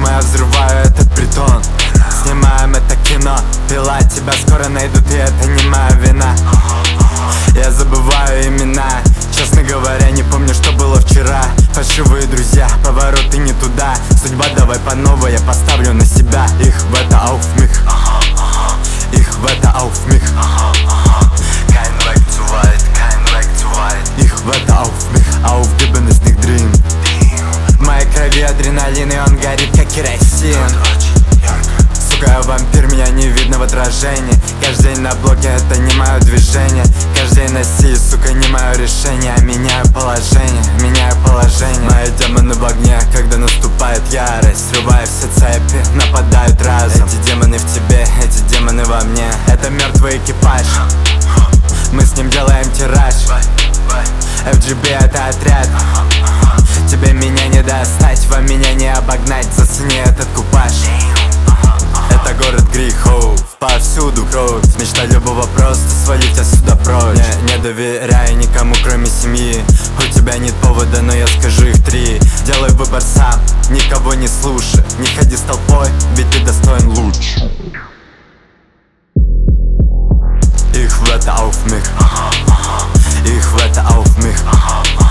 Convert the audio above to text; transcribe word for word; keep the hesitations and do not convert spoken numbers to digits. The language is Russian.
дома, я взрываю этот притон. Снимаем это кино, пила, тебя скоро найдут, и это не моя вина. Я забываю имена, честно говоря, не помню, что было вчера. Фальшивые друзья, повороты не туда. Судьба, давай по новой, я поставлю на себя. Их в это auf mich, их в это auf mich. Kein Weg zu weit, kein Weg zu weit. Их в это auf mich, aufgeben ist nicht drin. В моей крови адреналин, и он горит как керосин. Сука, я вампир, меня не видно в отражении. Каждый день на блоке, это не мое движение. Каждый день насилие, сука, не мое решение. Меняю положение, меняю положение. Мои демоны в огне, когда наступает ярость. Срываю все цепи, нападают разом. Эти демоны в тебе, эти демоны во мне. Это мертвый экипаж, мы с ним делаем тираж. эф джи би это отряд. Тебе меня не достать, вам меня не обогнать. Зацени этот купаж. Это город грехов, повсюду кровь. Мечта любого просто свалить отсюда прочь. Не, не доверяй никому, кроме семьи. У тебя нет повода, но я скажу их три. Делай выбор сам, никого не слушай. Не ходи с толпой, ведь ты достоин лучше. Их в это auf mich, их в это auf mich.